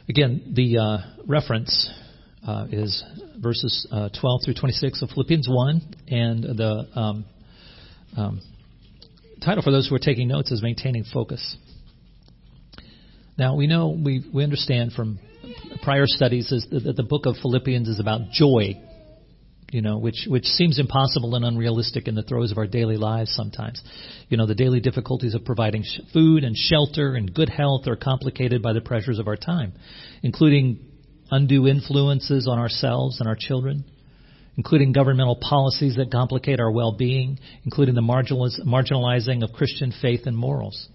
Again, the reference is verses 12 through 26 of Philippians 1, and the title for those who are taking notes is Maintaining Focus. Now, we know, we understand from prior studies is that the book of Philippians is about joy, which seems impossible and unrealistic in the throes of our daily lives sometimes. The daily difficulties of providing food and shelter and good health are complicated by the pressures of our time, including undue influences on ourselves and our children, including governmental policies that complicate our well-being, including the marginalizing of Christian faith and morals.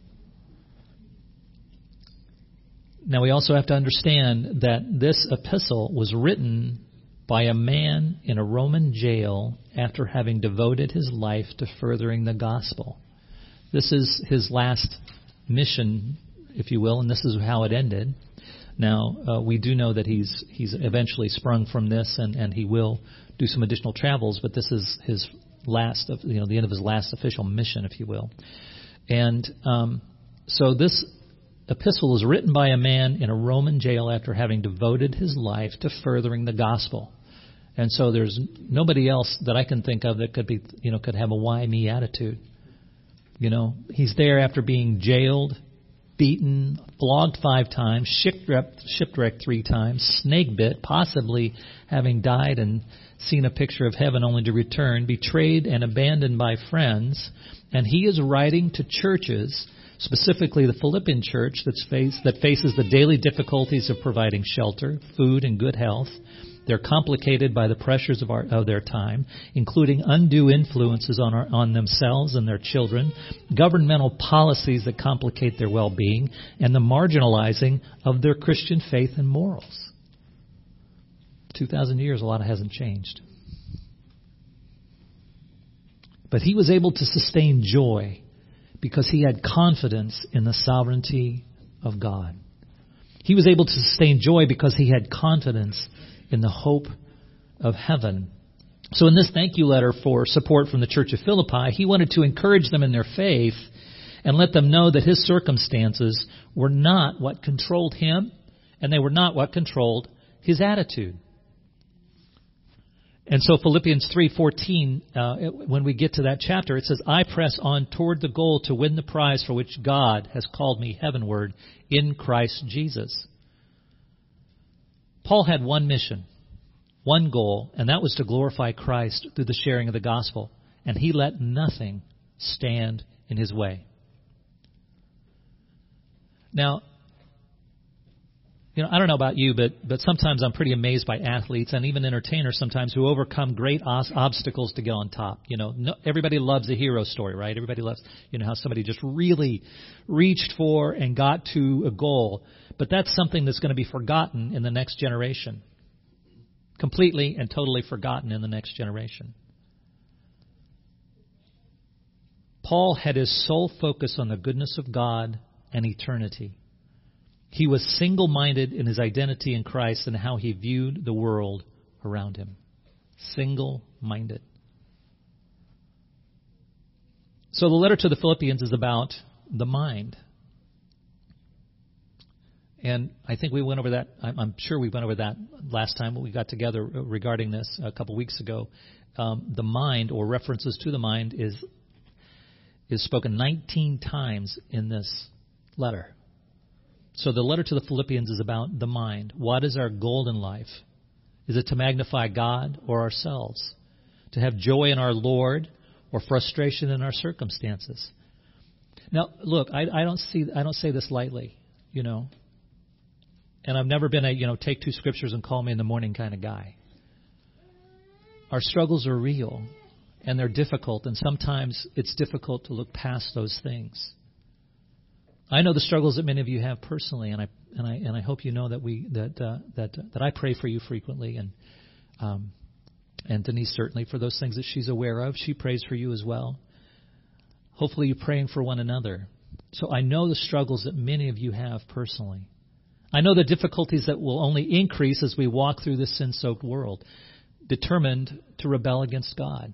Now, we also have to understand that this epistle was written by a man in a Roman jail after having devoted his life to furthering the gospel. This is his last mission, if you will, and this is how it ended. Now, we do know that he's eventually sprung from this, and he will do some additional travels, but this is his last, the end of his last official mission, if you will. And so this epistle is written by a man in a Roman jail after having devoted his life to furthering the gospel. And so there's nobody else that I can think of that could be, could have a why me attitude. He's there after being jailed, beaten, flogged 5 times, shipwrecked 3 times, snake bit, possibly having died and seen a picture of heaven only to return, betrayed and abandoned by friends. And he is writing to churches, specifically the Philippian church that faces the daily difficulties of providing shelter, food, and good health. They're complicated by the pressures of their time, including undue influences on themselves and their children, governmental policies that complicate their well-being, and the marginalizing of their Christian faith and morals. 2,000 years, a lot hasn't changed. But he was able to sustain joy because he had confidence in the sovereignty of God. He was able to sustain joy because he had confidence in the hope of heaven. So in this thank you letter for support from the Church of Philippi, he wanted to encourage them in their faith and let them know that his circumstances were not what controlled him, and they were not what controlled his attitude. And so Philippians 3:14, when we get to that chapter, it says, I press on toward the goal to win the prize for which God has called me heavenward in Christ Jesus. Paul had one mission, one goal, and that was to glorify Christ through the sharing of the gospel. And he let nothing stand in his way. Now, I don't know about you, but sometimes I'm pretty amazed by athletes and even entertainers sometimes who overcome great obstacles to get on top. Everybody loves a hero story, right? Everybody loves, how somebody just really reached for and got to a goal. But that's something that's going to be forgotten in the next generation. Completely and totally forgotten in the next generation. Paul had his sole focus on the goodness of God and eternity. He was single-minded in his identity in Christ and how he viewed the world around him. Single-minded. So the letter to the Philippians is about the mind. And I think we went over that. I'm sure we went over that last time when we got together regarding this a couple weeks ago. The mind, or references to the mind, is spoken 19 times in this letter. So the letter to the Philippians is about the mind. What is our goal in life? Is it to magnify God or ourselves? To have joy in our Lord or frustration in our circumstances? Now, look, I don't say this lightly, And I've never been a, take 2 scriptures and call me in the morning kind of guy. Our struggles are real and they're difficult, and sometimes it's difficult to look past those things. I know the struggles that many of you have personally, and I hope you know that I pray for you frequently, and Denise certainly for those things that she's aware of. She prays for you as well. Hopefully you're praying for one another. So I know the struggles that many of you have personally. I know the difficulties that will only increase as we walk through this sin-soaked world, determined to rebel against God.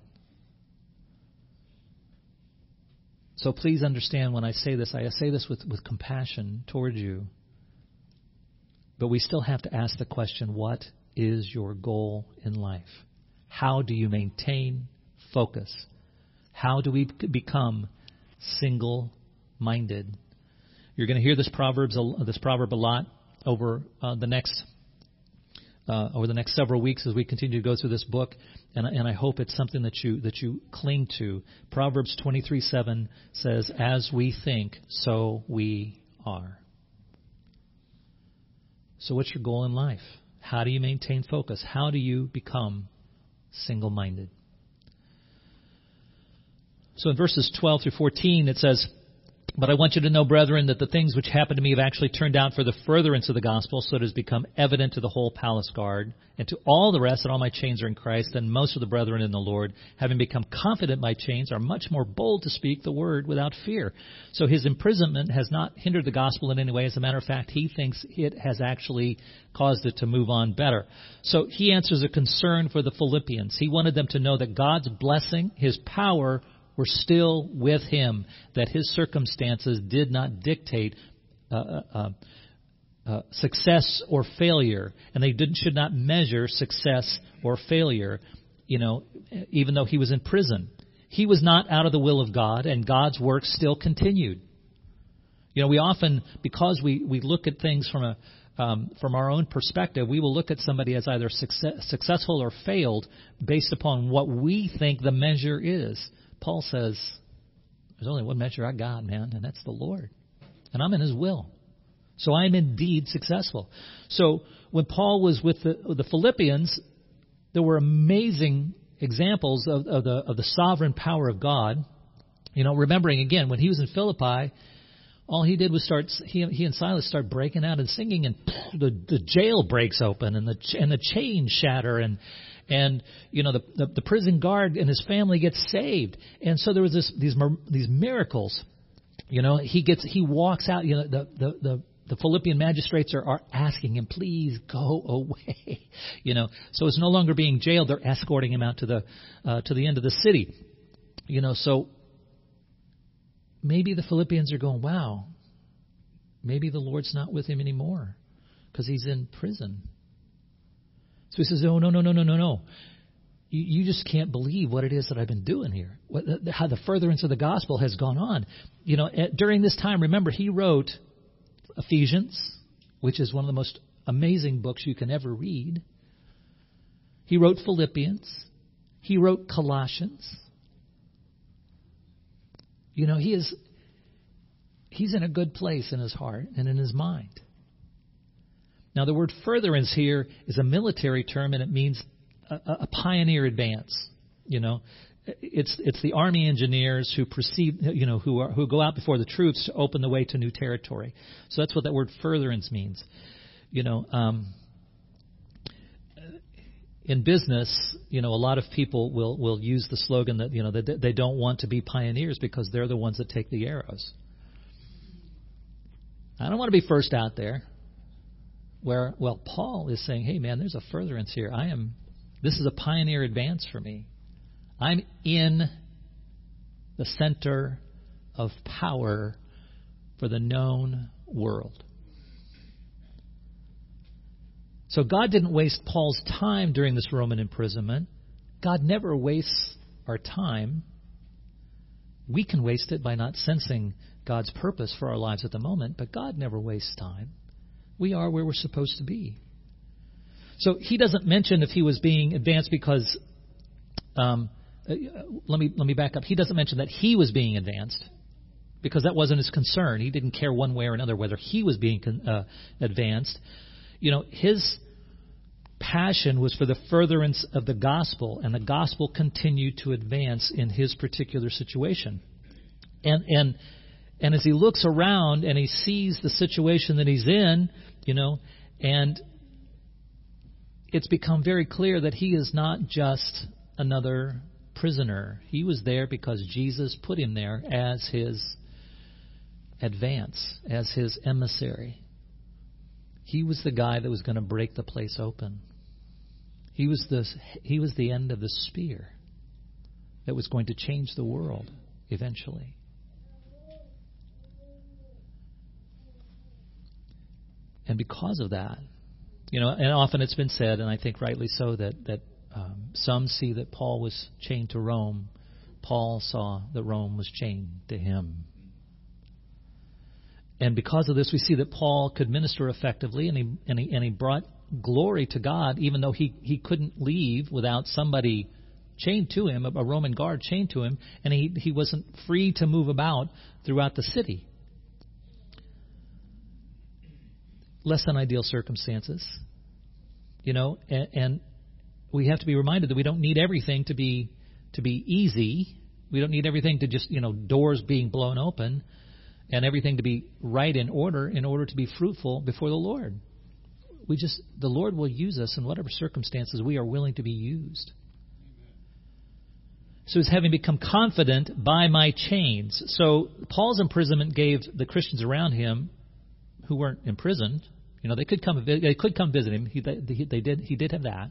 So please understand when I say this with compassion toward you. But we still have to ask the question, what is your goal in life? How do you maintain focus? How do we become single-minded? You're going to hear this proverb a lot over the next several weeks as we continue to go through this book, and I hope it's something that you cling to. Proverbs 23:7 says, "As we think, so we are." So what's your goal in life? How do you maintain focus? How do you become single-minded? So in verses 12 through 14, it says, "But I want you to know, brethren, that the things which happened to me have actually turned out for the furtherance of the gospel, so it has become evident to the whole palace guard and to all the rest that all my chains are in Christ, and most of the brethren in the Lord, having become confident my chains, are much more bold to speak the word without fear." So his imprisonment has not hindered the gospel in any way. As a matter of fact, he thinks it has actually caused it to move on better. So he answers a concern for the Philippians. He wanted them to know that God's blessing, his power, were still with him, that his circumstances did not dictate success or failure, and they should not measure success or failure, even though he was in prison. He was not out of the will of God, and God's work still continued. We often, because we look at things from our own perspective, we will look at somebody as either successful or failed based upon what we think the measure is. Paul says, there's only one measure I got, man, and that's the Lord. And I'm in his will. So I am indeed successful. So when Paul was with the Philippians, there were amazing examples of the sovereign power of God. Remembering again, when he was in Philippi, all he did was he and Silas start breaking out and singing, and the jail breaks open, and the chains shatter, and the prison guard and his family gets saved. And so there was these miracles. He walks out. The Philippian magistrates are asking him, "Please go away." So it's no longer being jailed. They're escorting him out to the end of the city. So maybe the Philippians are going, "Wow, maybe the Lord's not with him anymore because he's in prison." So he says, "Oh, no. You just can't believe what it is that I've been doing here, how the furtherance of the gospel has gone on." During this time, remember, he wrote Ephesians, which is one of the most amazing books you can ever read. He wrote Philippians. He wrote Colossians. He's in a good place in his heart and in his mind. Now, the word furtherance here is a military term, and it means a pioneer advance. It's the army engineers who who go out before the troops to open the way to new territory. So that's what that word furtherance means. In business, a lot of people will use the slogan that they don't want to be pioneers because they're the ones that take the arrows. I don't want to be first out there. Paul is saying, "Hey, man, there's a furtherance here. This is a pioneer advance for me. I'm in the center of power for the known world." So God didn't waste Paul's time during this Roman imprisonment. God never wastes our time. We can waste it by not sensing God's purpose for our lives at the moment, but God never wastes time. We are where we're supposed to be. So he doesn't mention if he was being advanced because, let me back up. He doesn't mention that he was being advanced because that wasn't his concern. He didn't care one way or another whether he was being advanced. His passion was for the furtherance of the gospel, and the gospel continued to advance in his particular situation. And as he looks around and he sees the situation that he's in, and it's become very clear that he is not just another prisoner. He was there because Jesus put him there as his advance, as his emissary. He was the guy that was going to break the place open. He was the end of the spear that was going to change the world eventually. And because of that, and often it's been said, and I think rightly so, that some see that Paul was chained to Rome. Paul saw that Rome was chained to him. And because of this, we see that Paul could minister effectively, and he brought glory to God, even though he couldn't leave without somebody chained to him, a Roman guard chained to him, and he wasn't free to move about throughout the city. Less than ideal circumstances, and we have to be reminded that we don't need everything to be easy. We don't need everything to just, doors being blown open and everything to be right in order to be fruitful before the Lord. The Lord will use us in whatever circumstances we are willing to be used. So he's having become confident by my chains. So Paul's imprisonment gave the Christians around him who weren't imprisoned, they could come visit him. He did have that.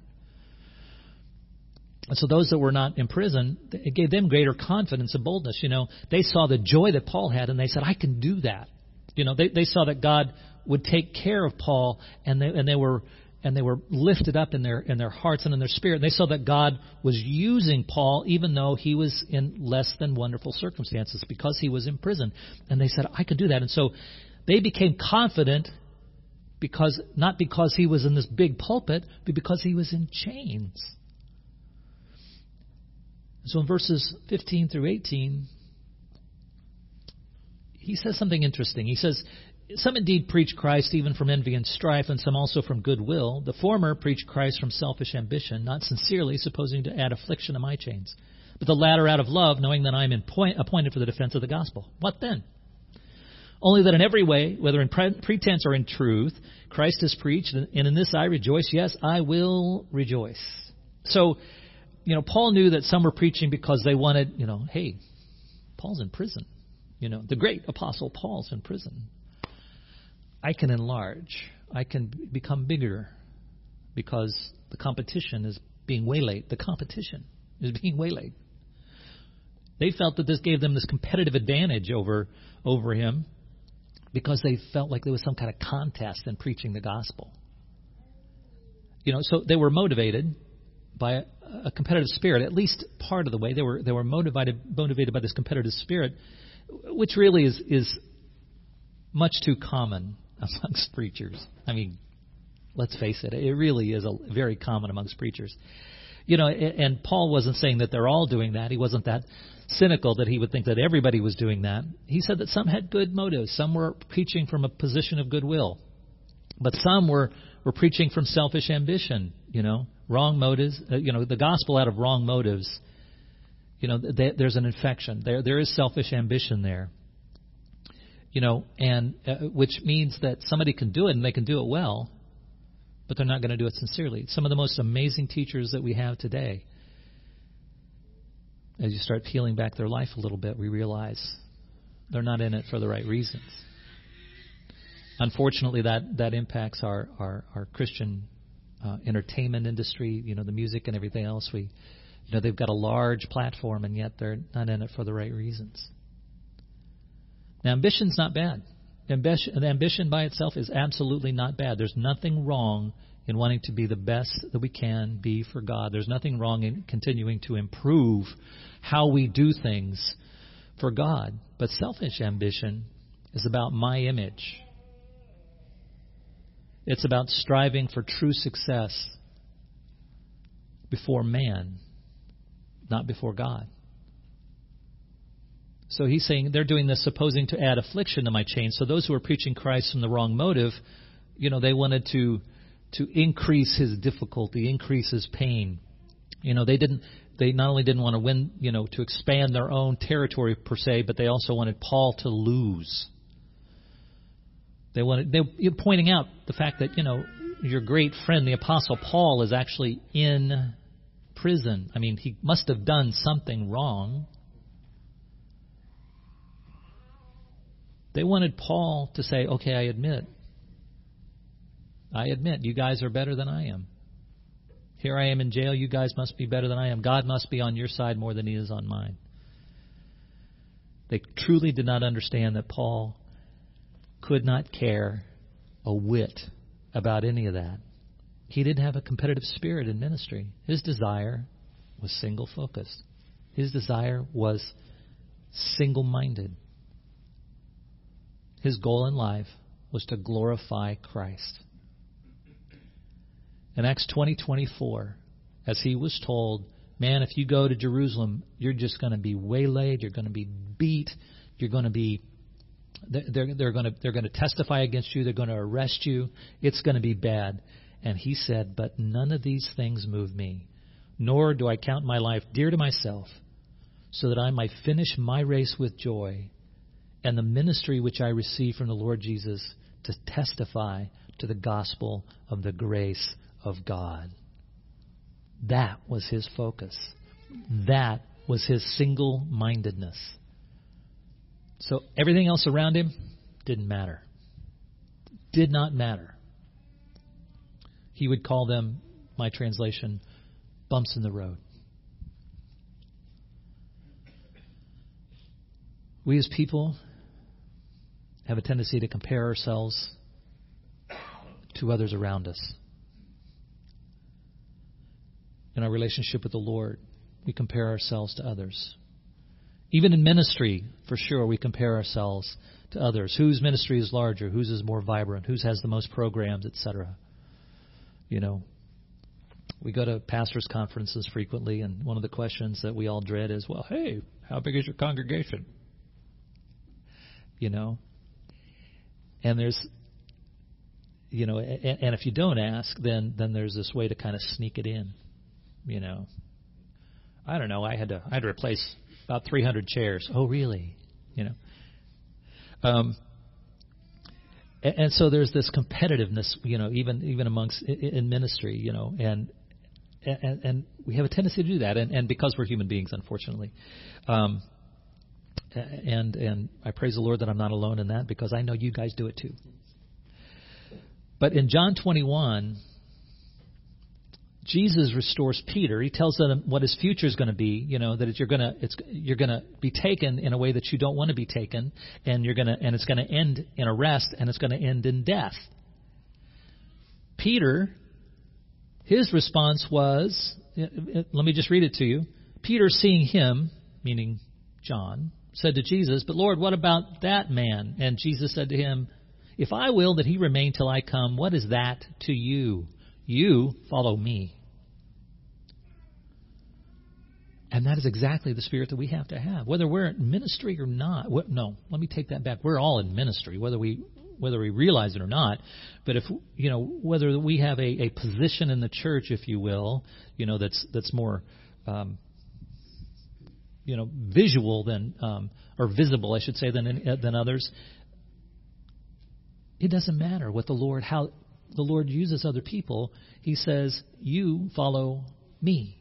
And so those that were not in prison, it gave them greater confidence and boldness. They saw the joy that Paul had, and they said, I can do that. They saw that God would take care of Paul, and they were lifted up in their hearts and in their spirit. And they saw that God was using Paul, even though he was in less than wonderful circumstances, because he was in prison. And they said, I can do that. And so they became confident, not because he was in this big pulpit, but because he was in chains. So in verses 15 through 18, he says something interesting. He says, some indeed preach Christ even from envy and strife, and some also from goodwill. The former preach Christ from selfish ambition, not sincerely, supposing to add affliction to my chains. But the latter out of love, knowing that I am appointed for the defense of the gospel. What then? Only that in every way, whether in pretense or in truth, Christ is preached, and in this I rejoice. Yes, I will rejoice. So, Paul knew that some were preaching because they wanted, hey, Paul's in prison. The great apostle Paul's in prison. I can enlarge. I can become bigger because the competition is being waylaid. The competition is being waylaid. They felt that this gave them this competitive advantage over him because they felt like there was some kind of contest in preaching the gospel. So they were motivated by a competitive spirit, at least part of the way. They were motivated by this competitive spirit, which really is much too common amongst preachers. I mean, let's face it, it really is very common amongst preachers. And Paul wasn't saying that they're all doing that. He wasn't that cynical that he would think that everybody was doing that. He said that some had good motives. Some were preaching from a position of goodwill. But some were preaching from selfish ambition, wrong motives, the gospel out of wrong motives. There's an infection. There is selfish ambition there. And which means that somebody can do it and they can do it well, but they're not going to do it sincerely. Some of the most amazing teachers that we have today, as you start peeling back their life a little bit, we realize they're not in it for the right reasons. Unfortunately, that impacts our Christian entertainment industry, the music and everything else. They've got a large platform, and yet they're not in it for the right reasons. Now, ambition's not bad. Ambition by itself is absolutely not bad. There's nothing wrong in wanting to be the best that we can be for God. There's nothing wrong in continuing to improve how we do things for God. But selfish ambition is about my image. It's about striving for true success before man, not before God. So he's saying they're doing this supposing to add affliction to my chains. So those who are preaching Christ from the wrong motive, they wanted to increase his difficulty, increase his pain. They not only didn't want to win, to expand their own territory per se, but they also wanted Paul to lose. They're pointing out the fact that, your great friend, the Apostle Paul, is actually in prison. I mean, he must have done something wrong. They wanted Paul to say, okay, I admit, you guys are better than I am. Here I am in jail, you guys must be better than I am. God must be on your side more than he is on mine. They truly did not understand that Paul could not care a whit about any of that. He didn't have a competitive spirit in ministry. His desire was single-focused. His desire was single-minded. His goal in life was to glorify Christ. In Acts 20:24, as he was told, man, if you go to Jerusalem, you're just going to be waylaid, you're going to be beat, you're going to be they're going to testify against you, they're going to arrest you, it's going to be bad. And he said, but none of these things move me, nor do I count my life dear to myself, so that I might finish my race with joy and the ministry which I receive from the Lord Jesus to testify to the gospel of the grace of God. That was his focus. That was his single-mindedness. So everything else around him didn't matter. Did not matter. He would call them, my translation, bumps in the road. We as people have a tendency to compare ourselves to others around us. In our relationship with the Lord, we compare ourselves to others. Even in ministry, for sure, we compare ourselves to others. Whose ministry is larger? Whose is more vibrant? Whose has the most programs, etc. You know, we go to pastors' conferences frequently, and one of the questions that we all dread is, well, hey, how big is your congregation? You know, and there's, you know, and if you don't ask, then there's this way to kind of sneak it in. You know, I don't know. I had to replace about 300 chairs. Oh, really? You know, and so there's this competitiveness. You know, even amongst in ministry. You know, and we have a tendency to do that, and because we're human beings, unfortunately. And I praise the Lord that I'm not alone in that, because I know you guys do it too. But in John 21. Jesus restores Peter. He tells them what his future is going to be. You know, that you're going to be taken in a way that you don't want to be taken, and it's going to end in arrest, and it's going to end in death. Peter, his response was, let me just read it to you. Peter, seeing him, meaning John, said to Jesus, "But Lord, what about that man?" And Jesus said to him, "If I will that he remain till I come, what is that to you? You follow me." And that is exactly the spirit that we have to have, whether we're in ministry or not. No, let me take that back. We're all in ministry, whether we realize it or not. But if you know, whether we have a position in the church, if you will, you know, that's more you know, visual than or visible, I should say, than others. It doesn't matter what how the Lord uses other people. He says, "You follow me."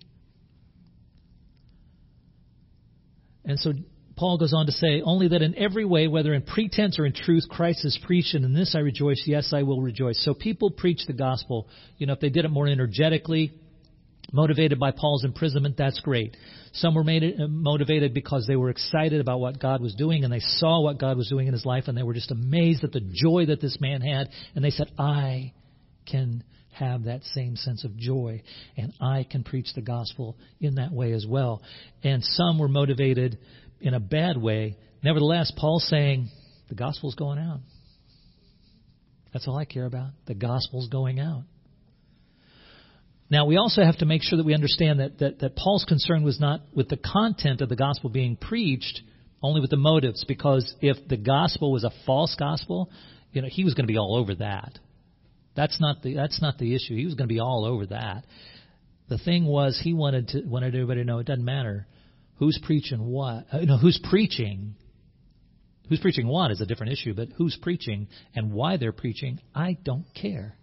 And so Paul goes on to say, "Only that in every way, whether in pretense or in truth, Christ is preached, and in this I rejoice. Yes, I will rejoice." So people preach the gospel. You know, if they did it more energetically, motivated by Paul's imprisonment, that's great. Some were motivated because they were excited about what God was doing, and they saw what God was doing in his life, and they were just amazed at the joy that this man had. And they said, I can have that same sense of joy, and I can preach the gospel in that way as well. And some were motivated in a bad way. Nevertheless, Paul's saying, the gospel's going out. That's all I care about. The gospel's going out. Now, we also have to make sure that we understand that Paul's concern was not with the content of the gospel being preached, only with the motives. Because if the gospel was a false gospel, you know, he was going to be all over that. That's not the issue. He was going to be all over that. The thing was, he wanted everybody to know it doesn't matter who's preaching what. Who's preaching what is a different issue, but who's preaching and why they're preaching, I don't care.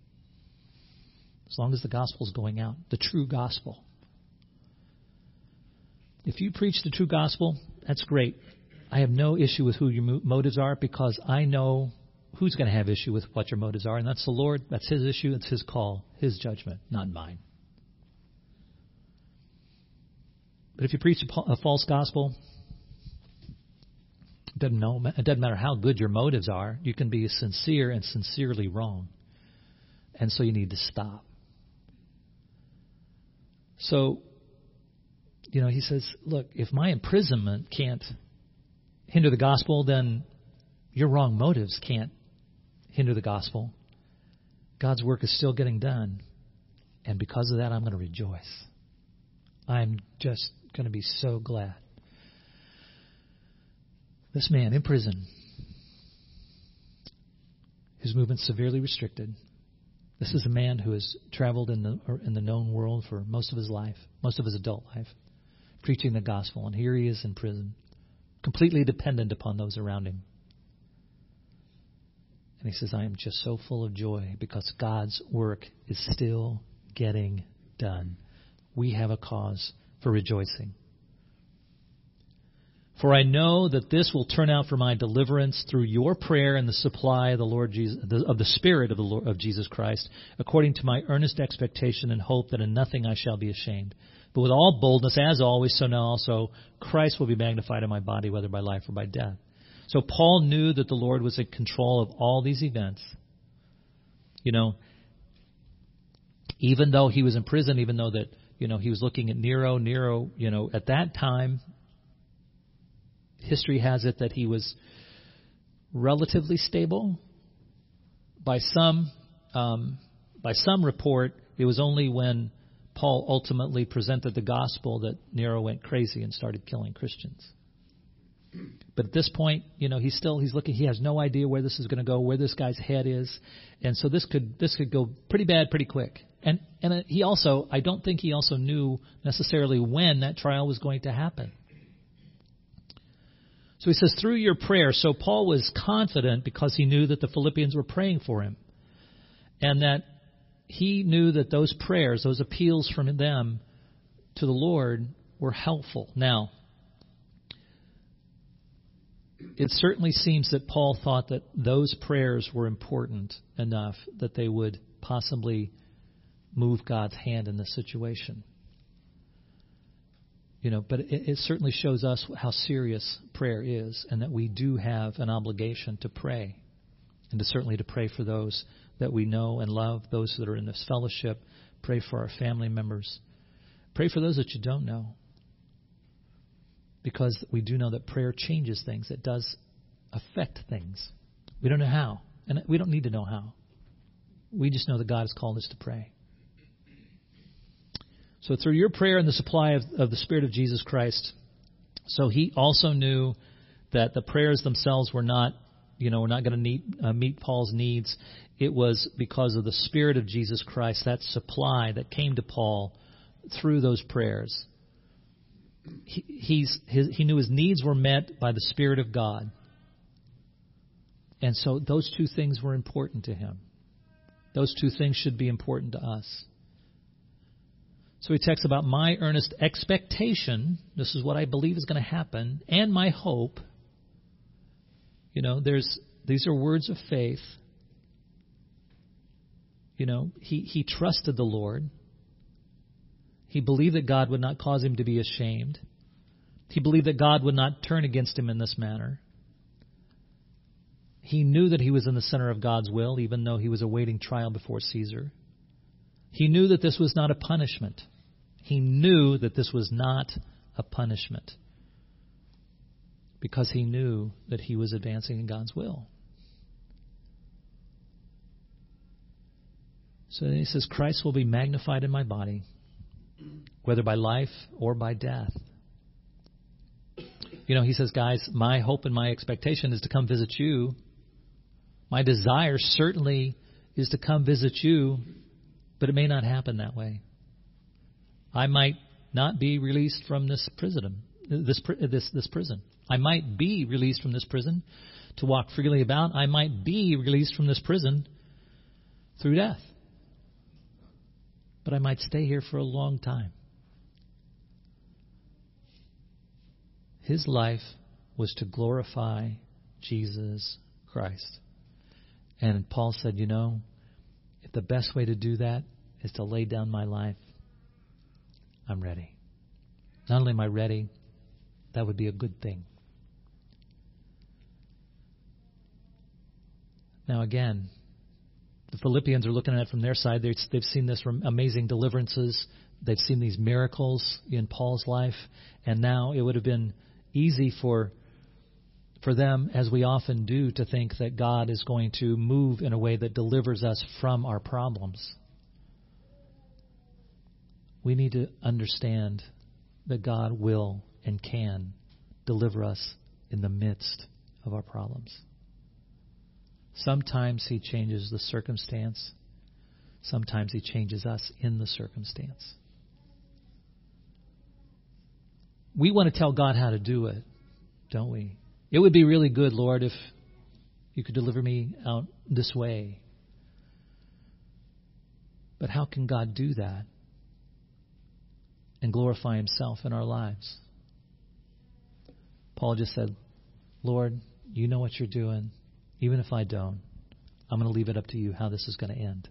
As long as the gospel's going out, the true gospel. If you preach the true gospel, that's great. I have no issue with who your motives are, because I know who's going to have issue with what your motives are, and that's the Lord. That's his issue. It's his call, his judgment, not mine. But if you preach a false gospel, It doesn't matter how good your motives are. You can be sincere and sincerely wrong. And so you need to stop. So, he says, look, if my imprisonment can't hinder the gospel, then your wrong motives can't hinder the gospel. God's work is still getting done. And because of that, I'm going to rejoice. I'm just going to be so glad. This man in prison, his movement severely restricted. This is a man who has traveled in the known world for most of his life, most of his adult life, preaching the gospel. And here he is in prison, completely dependent upon those around him. And he says, I am just so full of joy because God's work is still getting done. We have a cause for rejoicing. For I know that this will turn out for my deliverance through your prayer and the supply of the Lord Jesus, of the Spirit of the Lord of Jesus Christ, according to my earnest expectation and hope that in nothing I shall be ashamed. But with all boldness, as always, so now also Christ will be magnified in my body, whether by life or by death. So Paul knew that the Lord was in control of all these events. Even though he was in prison, even though that he was looking at Nero, at that time, history has it that he was relatively stable. By some report, it was only when Paul ultimately presented the gospel that Nero went crazy and started killing Christians. But at this point, he's looking. He has no idea where this is going to go, where this guy's head is, and so this could go pretty bad, pretty quick. And I don't think he also knew necessarily when that trial was going to happen. So he says, through your prayer. So Paul was confident because he knew that the Philippians were praying for him. And that he knew that those prayers, those appeals from them to the Lord were helpful. Now, it certainly seems that Paul thought that those prayers were important enough that they would possibly move God's hand in this situation. But it certainly shows us how serious prayer is, and that we do have an obligation to pray, and certainly to pray for those that we know and love, those that are in this fellowship. Pray for our family members. Pray for those that you don't know, because we do know that prayer changes things. It does affect things. We don't know how, and we don't need to know how. We just know that God has called us to pray. So through your prayer and the supply of the Spirit of Jesus Christ, so he also knew that the prayers themselves were not going to meet Paul's needs. It was because of the Spirit of Jesus Christ, that supply that came to Paul through those prayers. He knew his needs were met by the Spirit of God. And so those two things were important to him. Those two things should be important to us. So he texts about my earnest expectation. This is what I believe is going to happen. And my hope. These are words of faith. He trusted the Lord. He believed that God would not cause him to be ashamed. He believed that God would not turn against him in this manner. He knew that he was in the center of God's will, even though he was awaiting trial before Caesar. He knew that this was not a punishment. He knew that this was not a punishment because he knew that he was advancing in God's will. So then he says, Christ will be magnified in my body, whether by life or by death. He says, guys, my hope and my expectation is to come visit you. My desire certainly is to come visit you, but it may not happen that way. I might not be released from this prison. I might be released from this prison to walk freely about. I might be released from this prison through death. But I might stay here for a long time. His life was to glorify Jesus Christ. And Paul said, if the best way to do that is to lay down my life, I'm ready. Not only am I ready, that would be a good thing. Now again, the Philippians are looking at it from their side. They've seen this amazing deliverances. They've seen these miracles in Paul's life. And now it would have been easy for them, as we often do, to think that God is going to move in a way that delivers us from our problems. We need to understand that God will and can deliver us in the midst of our problems. Sometimes He changes the circumstance. Sometimes He changes us in the circumstance. We want to tell God how to do it, don't we? It would be really good, Lord, if you could deliver me out this way. But how can God do that and glorify Himself in our lives? Paul just said, Lord, you know what you're doing. Even if I don't, I'm going to leave it up to you how this is going to end.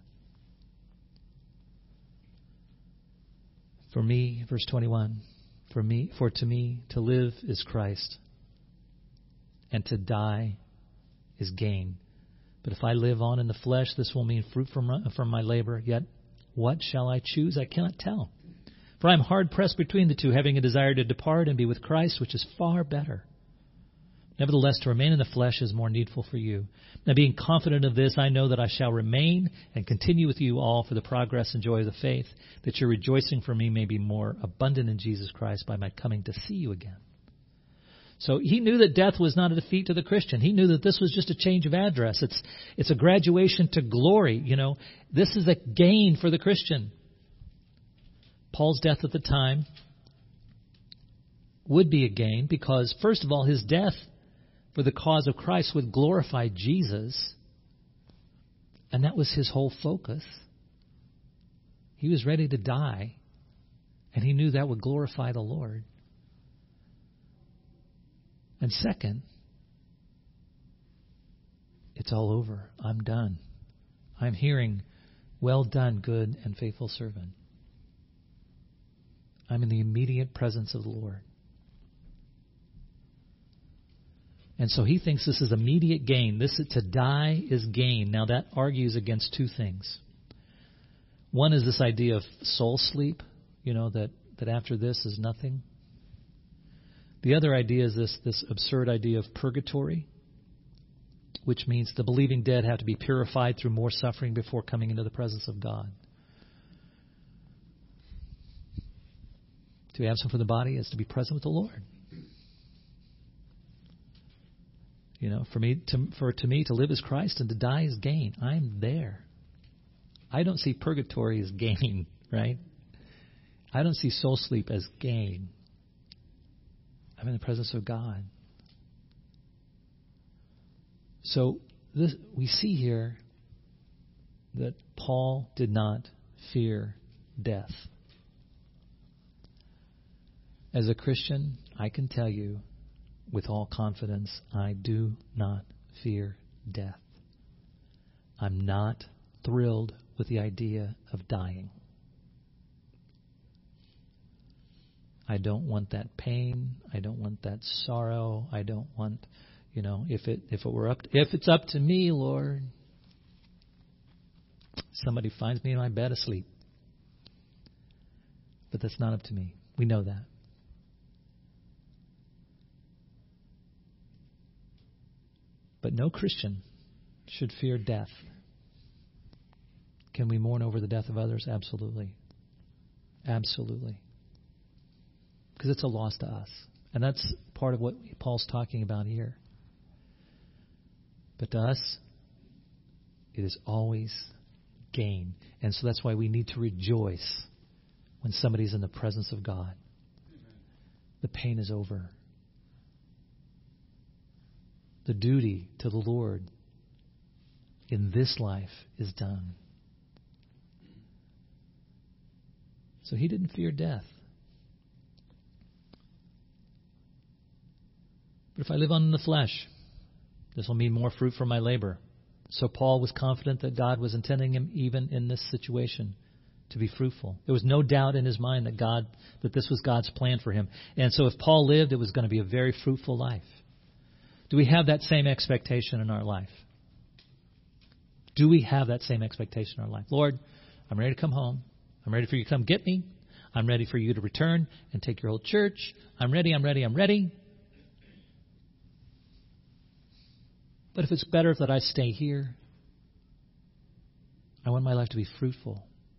For me, verse 21, for to me to live is Christ, and to die is gain. But if I live on in the flesh, this will mean fruit from my labor. Yet what shall I choose? I cannot tell. For I am hard pressed between the two, having a desire to depart and be with Christ, which is far better. Nevertheless, to remain in the flesh is more needful for you. Now, being confident of this, I know that I shall remain and continue with you all for the progress and joy of the faith, that your rejoicing for me may be more abundant in Jesus Christ by my coming to see you again. So he knew that death was not a defeat to the Christian. He knew that this was just a change of address. It's a graduation to glory. You know, this is a gain for the Christian. Paul's death at the time would be a gain because, first of all, his death for the cause of Christ would glorify Jesus. And that was his whole focus. He was ready to die. And he knew that would glorify the Lord. And second, it's all over. I'm done. I'm hearing, well done, good and faithful servant. I'm in the immediate presence of the Lord. And so he thinks this is immediate gain. To die is gain. Now that argues against two things. One is this idea of soul sleep, that after this is nothing. The other idea is this absurd idea of purgatory, which means the believing dead have to be purified through more suffering before coming into the presence of God. To be absent from the body is to be present with the Lord. To me to live is Christ and to die is gain. I'm there. I don't see purgatory as gain, right? I don't see soul sleep as gain. I'm in the presence of God. So we see here that Paul did not fear death. As a Christian, I can tell you with all confidence, I do not fear death. I'm not thrilled with the idea of dying. I don't want that pain. I don't want that sorrow. I don't want, if it's up to me, Lord, somebody finds me in my bed asleep. But that's not up to me. We know that. But no Christian should fear death. Can we mourn over the death of others? Absolutely. Absolutely. Because it's a loss to us. And that's part of what Paul's talking about here. But to us, it is always gain. And so that's why we need to rejoice when somebody's in the presence of God. The pain is over. The duty to the Lord in this life is done. So he didn't fear death. But if I live on in the flesh, this will mean more fruit for my labor. So Paul was confident that God was intending him, even in this situation, to be fruitful. There was no doubt in his mind that this was God's plan for him. And so if Paul lived, it was going to be a very fruitful life. Do we have that same expectation in our life? Do we have that same expectation in our life? Lord, I'm ready to come home. I'm ready for you to come get me. I'm ready for you to return and take your whole church. I'm ready. But if it's better that I stay here, I want my life to be fruitful.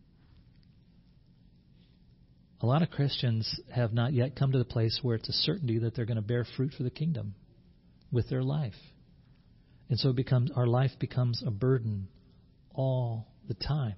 A lot of Christians have not yet come to the place where it's a certainty that they're going to bear fruit for the kingdom with their life. And so our life becomes a burden all the time.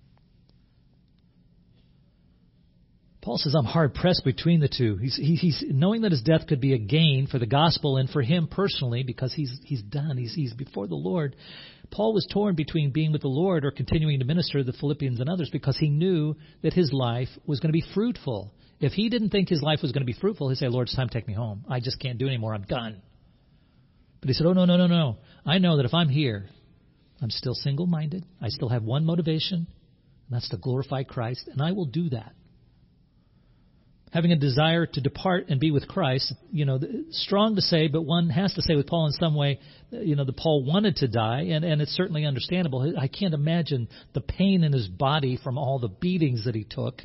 Paul says, I'm hard pressed between the two. He's knowing that his death could be a gain for the gospel and for him personally, because he's done. He's before the Lord. Paul was torn between being with the Lord or continuing to minister to the Philippians and others, because he knew that his life was going to be fruitful. If he didn't think his life was going to be fruitful, he'd say, Lord, it's time to take me home. I just can't do it anymore. I'm done. But he said, oh, no. I know that if I'm here, I'm still single-minded. I still have one motivation, and that's to glorify Christ, and I will do that. Having a desire to depart and be with Christ, strong to say, but one has to say with Paul in some way, that Paul wanted to die, and it's certainly understandable. I can't imagine the pain in his body from all the beatings that he took.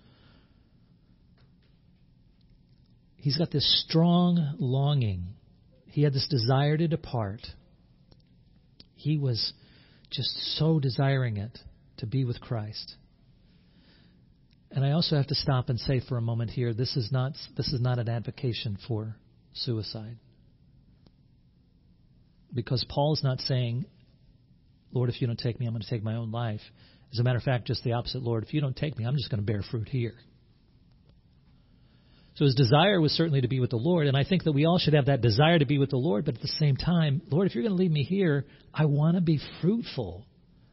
He's got this strong longing. He had this desire to depart. He was just so desiring it, to be with Christ. And I also have to stop and say for a moment here, this is not an advocation for suicide. Because Paul is not saying, Lord, if you don't take me, I'm going to take my own life. As a matter of fact, just the opposite, Lord, if you don't take me, I'm just going to bear fruit here. So his desire was certainly to be with the Lord, and I think that we all should have that desire to be with the Lord, but at the same time, Lord, if you're going to leave me here, I want to be fruitful.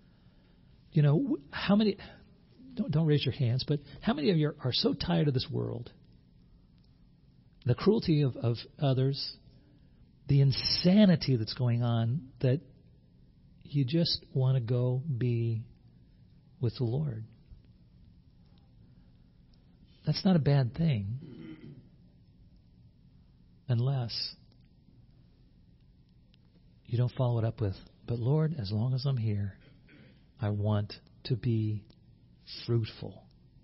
How many... Don't raise your hands, but how many of you are so tired of this world? The cruelty of others, the insanity that's going on, that you just want to go be with the Lord. That's not a bad thing. Unless you don't follow it up with, but Lord, as long as I'm here, I want to be fruitful.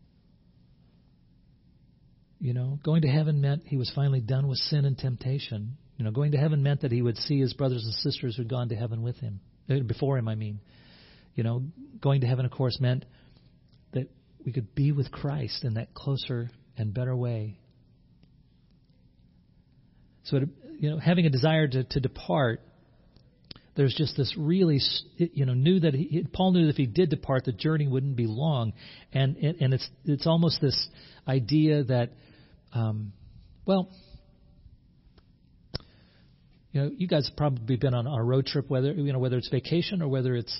Going to heaven meant he was finally done with sin and temptation. Going to heaven meant that he would see his brothers and sisters who had gone to heaven with him, before him, I mean. Going to heaven, of course, meant that we could be with Christ in that closer and better way. So, having a desire to depart, there's just this really, Paul knew that if he did depart, the journey wouldn't be long, and it's almost this idea that, you guys have probably been on a road trip, whether it's vacation or whether it's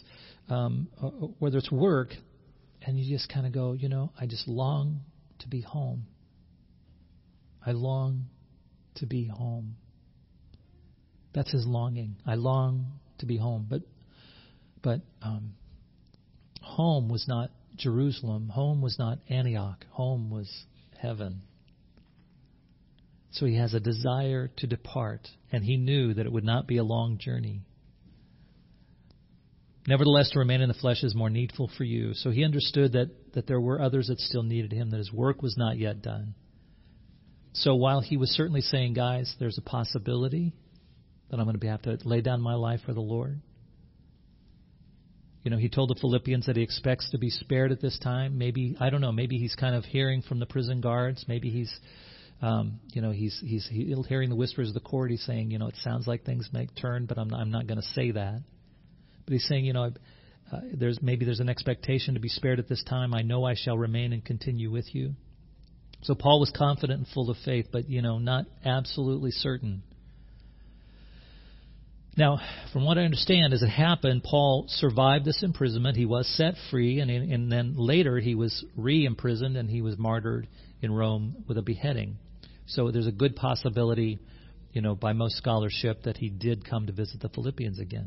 work, and you just kind of go, I just long to be home. I long to be home. That's his longing. I long to be home. But home was not Jerusalem. Home was not Antioch. Home was heaven. So he has a desire to depart, and he knew that it would not be a long journey. Nevertheless, to remain in the flesh is more needful for you. So he understood that there were others that still needed him, that his work was not yet done. So while he was certainly saying, guys, there's a possibility that I'm going to have to lay down my life for the Lord. He told the Philippians that he expects to be spared at this time. Maybe, I don't know, maybe he's kind of hearing from the prison guards. Maybe he's hearing the whispers of the court. He's saying, it sounds like things may turn, but I'm not going to say that. But he's saying, there's an expectation to be spared at this time. I know I shall remain and continue with you. So Paul was confident and full of faith, but, not absolutely certain. Now, from what I understand, as it happened, Paul survived this imprisonment. He was set free, and then later he was re-imprisoned, and he was martyred in Rome with a beheading. So there's a good possibility, by most scholarship, that he did come to visit the Philippians again.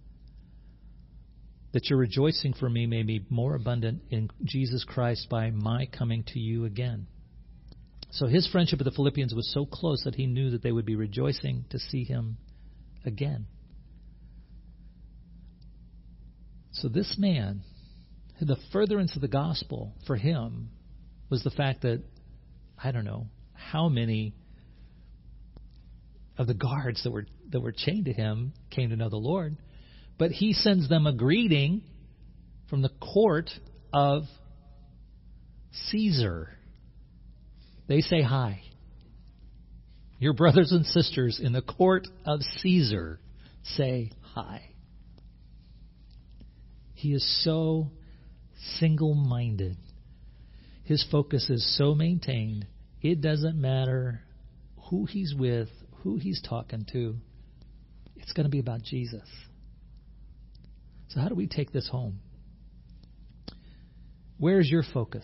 That your rejoicing for me may be more abundant in Jesus Christ by my coming to you again. So his friendship with the Philippians was so close that he knew that they would be rejoicing to see him again. So this man, the furtherance of the gospel for him was the fact that, I don't know how many of the guards that were chained to him came to know the Lord, but he sends them a greeting from the court of Caesar. They say hi. Your brothers and sisters in the court of Caesar say hi. He is so single-minded. His focus is so maintained. It doesn't matter who he's with, who he's talking to. It's going to be about Jesus. So how do we take this home? Where's your focus?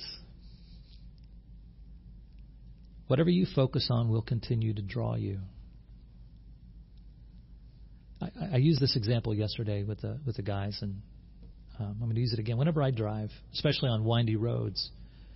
Whatever you focus on will continue to draw you. I used this example yesterday with the guys, and I'm going to use it again. Whenever I drive, especially on windy roads,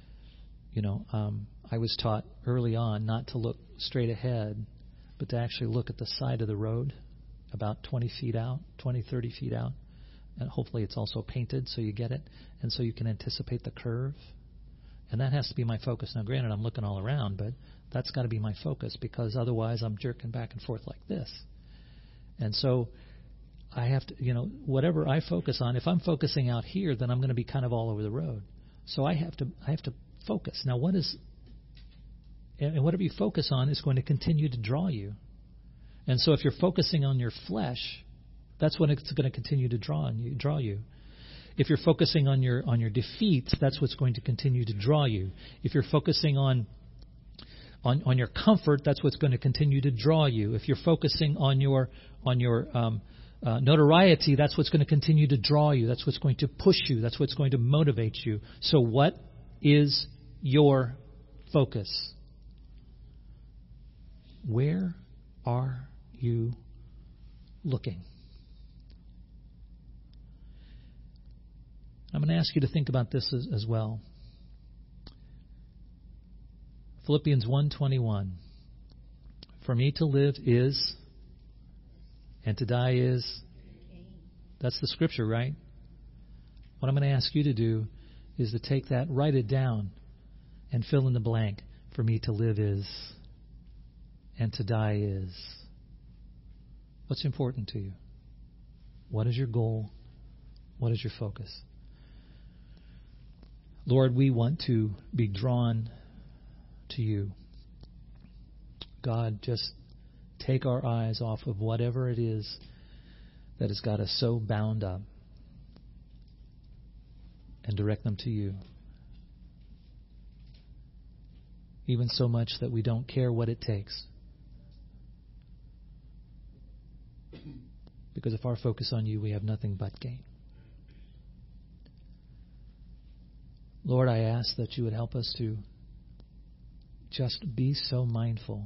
I was taught early on not to look straight ahead, but to actually look at the side of the road about 20 feet out, 20, 30 feet out. And hopefully it's also painted so you get it, and so you can anticipate the curve. And that has to be my focus. Now, granted, I'm looking all around, but that's got to be my focus, because otherwise I'm jerking back and forth like this. And so I have to, whatever I focus on, if I'm focusing out here, then I'm going to be kind of all over the road. So I have to focus. Now, and whatever you focus on is going to continue to draw you. And so if you're focusing on your flesh, that's when it's going to continue to draw you. If you're focusing on your defeats, that's what's going to continue to draw you. If you're focusing on your comfort, that's what's going to continue to draw you. If you're focusing on your notoriety, that's what's going to continue to draw you. That's what's going to push you. That's what's going to motivate you. So what is your focus? Where are you looking? I'm going to ask you to think about this as well. Philippians 1:21. For me to live is, and to die is. That's the scripture, right? What I'm going to ask you to do is to take that, write it down, and fill in the blank. For me to live is, and to die is. What's important to you? What is your goal? What is your focus? Lord, we want to be drawn to you. God, just take our eyes off of whatever it is that has got us so bound up and direct them to you. Even so much that we don't care what it takes. Because if our focus on you, we have nothing but gain. Lord, I ask that you would help us to just be so mindful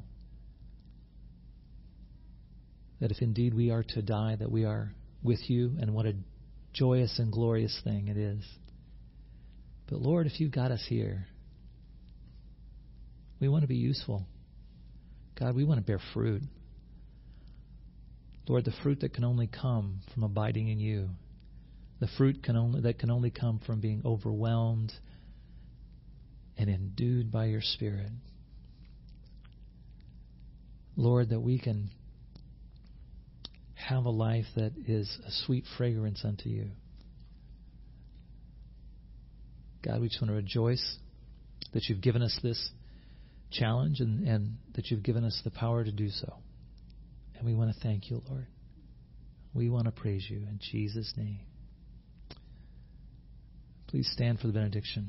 that if indeed we are to die, that we are with you, and what a joyous and glorious thing it is. But Lord, if you got us here, we want to be useful. God, we want to bear fruit. Lord, the fruit that can only come from abiding in you. The fruit that can only come from being overwhelmed and endued by your Spirit. Lord, that we can have a life that is a sweet fragrance unto you. God, we just want to rejoice that you've given us this challenge and that you've given us the power to do so. And we want to thank you, Lord. We want to praise you in Jesus' name. Please stand for the benediction.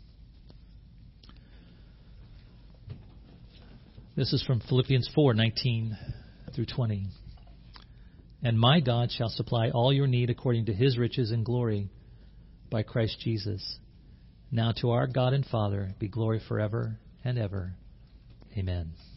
This is from Philippians 4:19 through 20. And my God shall supply all your need according to his riches and glory by Christ Jesus. Now to our God and Father be glory forever and ever. Amen.